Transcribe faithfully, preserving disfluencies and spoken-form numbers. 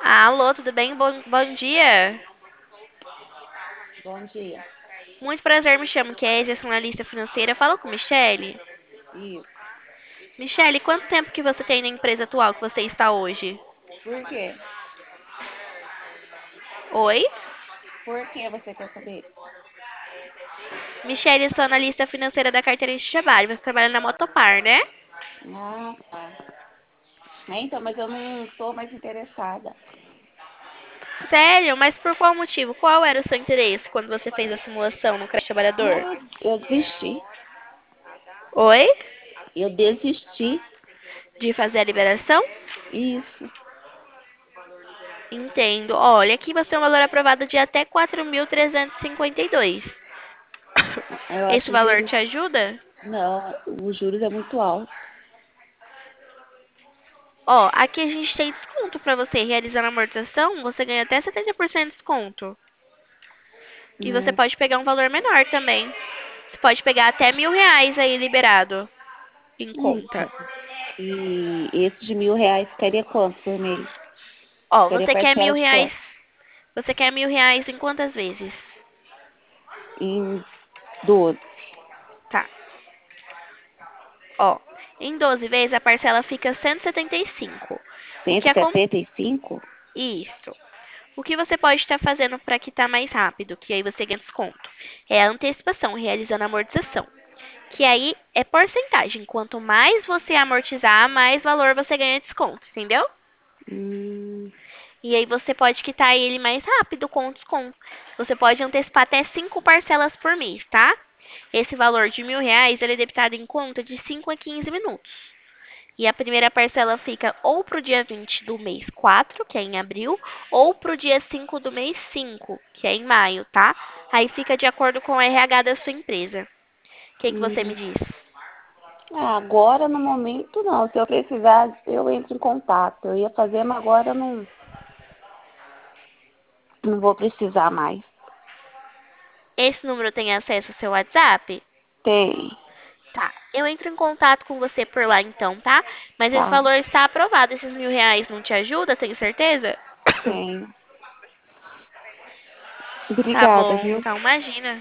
Alô, tudo bem? Bom, bom dia. Bom dia. Muito prazer, me chamo Kézia, sou analista financeira. Fala com Michele. Isso. Michele, quanto tempo que você tem na empresa atual que você está hoje? Por quê? Oi? Por que você quer saber? Michele, eu sou analista financeira da carteira de trabalho. Você trabalha na Motopar, né? Ah, tá. É, então, mas eu não tô mais interessada. Sério? Mas por qual motivo? Qual era o seu interesse quando você fez a simulação no Creche Trabalhador? Ah, eu desisti. Oi? Eu desisti. De fazer a liberação? Isso. Entendo. Olha, aqui você tem um valor aprovado de até quatro mil trezentos e cinquenta e dois. Eu Esse acho valor te juros. ajuda? Não, os juros é muito alto. Ó, aqui a gente tem desconto pra você realizando a amortização, você ganha até setenta por cento de desconto. E você Hum, pode pegar um valor menor também. Você pode pegar até mil reais aí liberado em conta. então. E esse de mil reais ficaria quanto por mês? Ó, Ficaria você quer parcela mil de reais. quanto? Você quer mil reais em quantas vezes? Em doze. Tá. Ó, em doze vezes a parcela fica cento e setenta e cinco. O Cento que e acontece? setenta e cinco? Isso. O que você pode estar fazendo para quitar mais rápido, que aí você ganha desconto? É a antecipação, realizando a amortização. Que aí é porcentagem. Quanto mais você amortizar, mais valor você ganha de desconto, entendeu? Hum, E aí você pode quitar ele mais rápido com desconto. Você pode antecipar até cinco parcelas por mês, tá? Esse valor de mil reais ele é debitado em conta de cinco a quinze minutos. E a primeira parcela fica ou para o dia vinte do mês quatro, que é em abril, ou para o dia cinco do mês cinco, que é em maio, tá? Aí fica de acordo com o R H da sua empresa. O que, que você me hum. diz? Ah, agora, no momento, não. Se eu precisar, eu entro em contato. Eu ia fazer, mas agora eu não, não vou precisar mais. Esse número tem acesso ao seu WhatsApp? Tem, Tá. Eu entro em contato com você por lá então, tá? Mas esse tá, valor está aprovado. Esses mil reais não te ajuda, tem certeza? tenho. Tá Obrigada, bom, viu? então imagina.